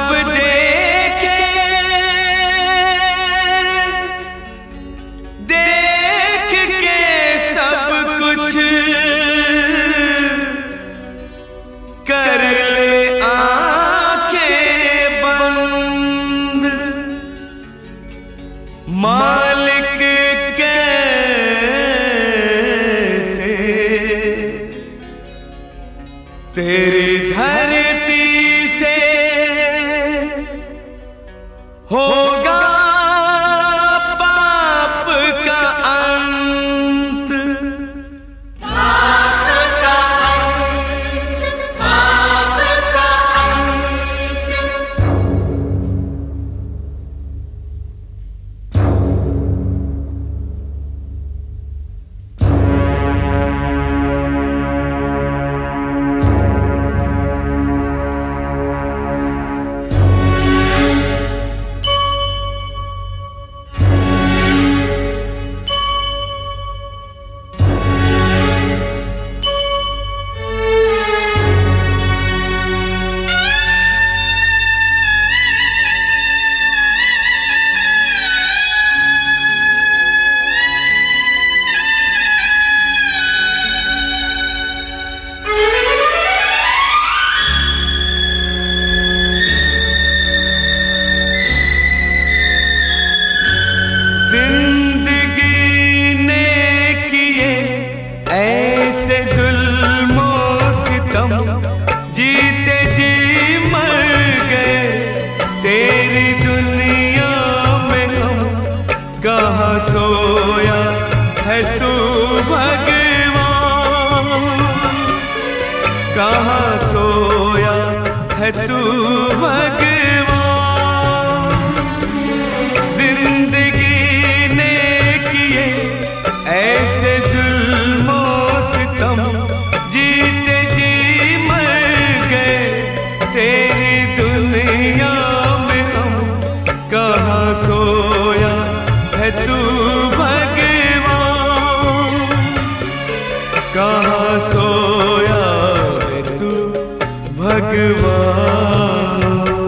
सब देखे देख के सब कुछ कर ले आंखें बंद। मालिक कैसे तेरी धरती से होगा पाप का अंत। पाप का अंत, पाप का अंत। जीते जी मर गए तेरी दुनिया में हम। कहाँ सोया है तू भगवान, कहाँ सोया है तू भगवान। जिंदगी ने किए ऐसे जुल्म सितम, जीते जी तेरी दुनिया में हम। कहाँ सोया है तू भगवान, कहाँ सोया है तू भगवान।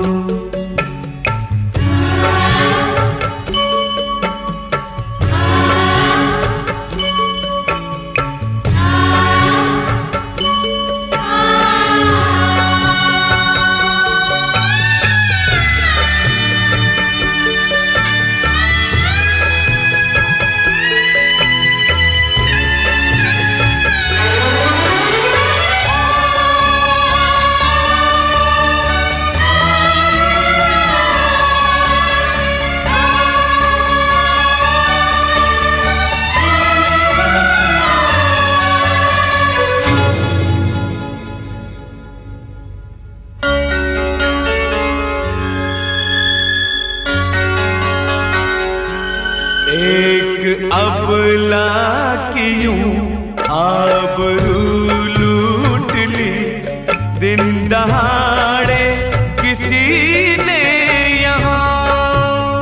एक अबला की यूं आबरू लूट ली, दिन दहाड़े किसी ने यहाँ।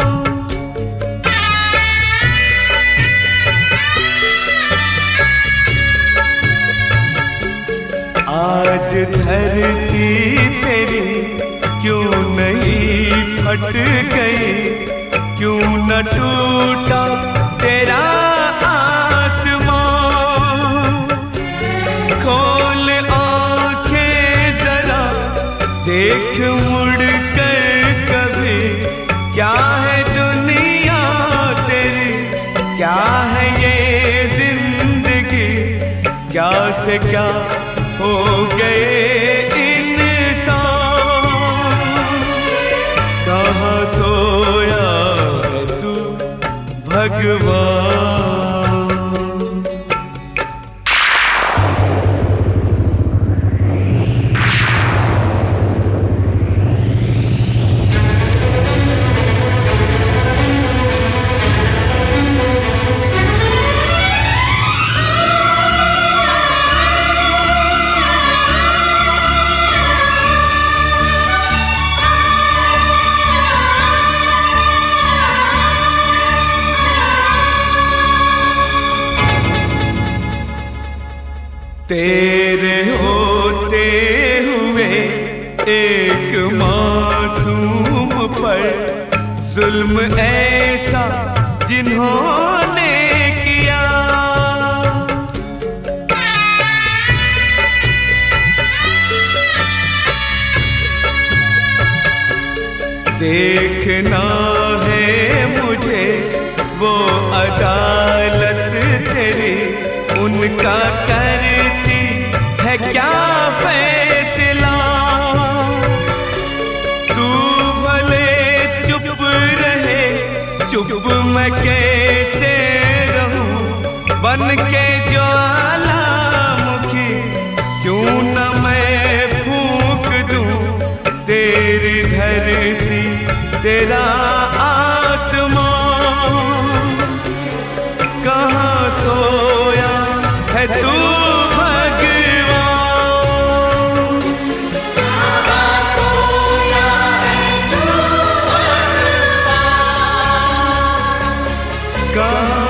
आज धरती तेरी क्यों नहीं फट गई, क्यों न टूटा तेरा आसमान। खोल आंखें जरा देख मुड़ कर कभी, क्या है दुनिया तेरी, क्या है ये जिंदगी। क्या से क्या हो गए इंसान, कहाँ सोया भगवान। तेरे होते हुए एक मासूम जुल्म ऐसा जिन्होंने किया। देखना है मुझे वो अदालत तेरी, उनका करती है क्या फैसला। तू भले चुप रहे, चुप मैं कैसे रहूं, बन के ज्वालामुखी क्यों न मैं फूंक दूं। तेरी धरती तेरा आसमां, कहाँ सोया है तू भगवान, कहाँ सोया है तू भगवान, कहाँ